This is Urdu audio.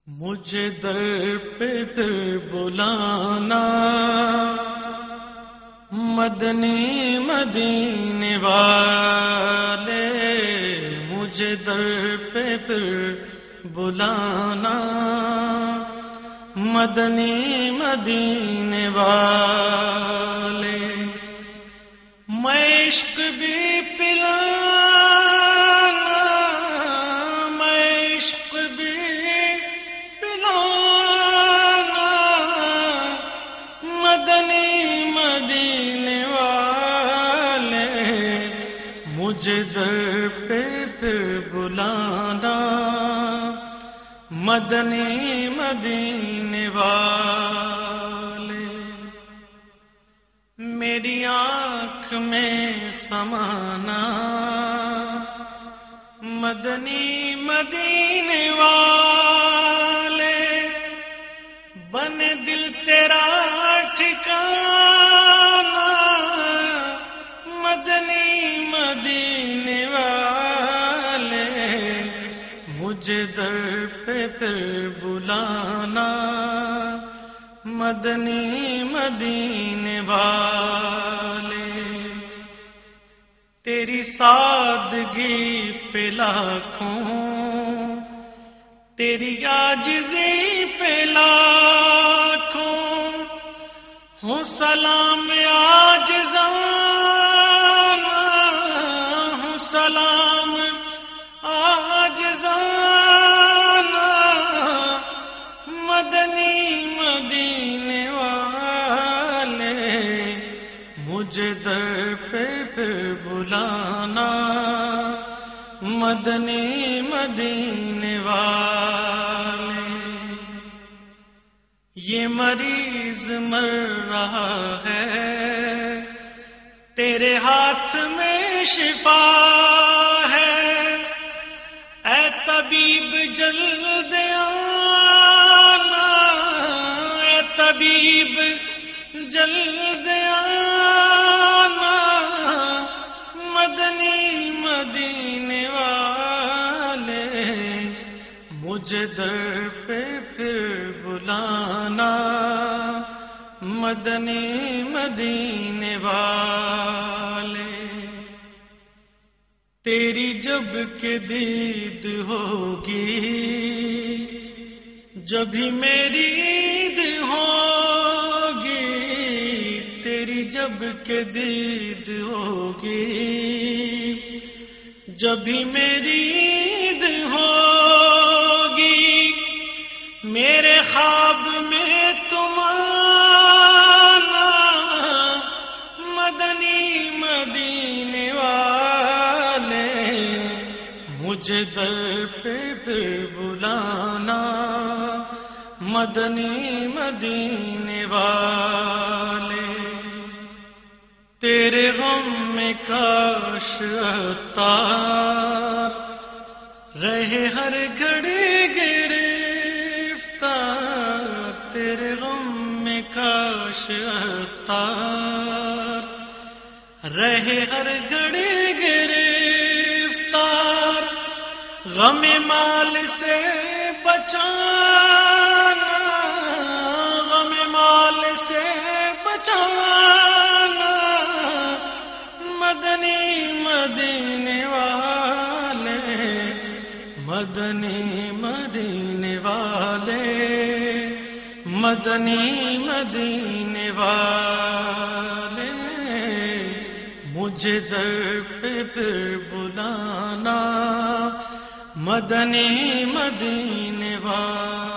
مجھے در پہ پھر بلانا مدنی مدینے والے، مجھے در پہ پھر بلانا مدنی مدینے والے، میں عشق بھی پلانا، میں عشق بھی پلانا مدنی مدینے والے، مجھے در پہ پھر بلانا مدنی مدینے والے، میری آنکھ میں سمانا مدنی مدینے والے، بنے دل تیرا ٹھکانا مدنی مدینے والے، مجھے در پہ پھر بلانا مدنی مدینے والے، تیری سادگی پہ لاکھوں، تیری عاجزی پہ لاکھوں، ہو سلام عاجزانہ، ہو سلام عاجزانہ مدنی مدینے والے، مجھے در پہ پھر بلانا مدنی مدینے والے، یہ مریض مر رہا ہے تیرے ہاتھ میں شفا ہے، اے طبیب جلد آنا، اے طبیب جلد آنا مدنی مدینے والے، مجھے در پہ پھر بلانا مدنی مدینے والے، تیری جب کہ دید ہوگی جبھی میری عید ہوگی، تیری جب کہ دید ہوگی جبھی میری عید ہوگی، میرے خواب میں تم آنا مدنی مدینے والے، مجھے در پہ پھر بلانا مدنی مدینے والے، تیرے غم میں کاش عطار رہے ہر گھڑی گرفتار، تیرے غم میں کاش عطار رہے ہر گھڑی گرفتار، غم مال سے بچانا، غم مال سے بچانا مدنی مدینے والے، مدنی مدینے والے، مدنی مدینے والے، مجھے در پہ پھر بلانا مدنی مدینے والے۔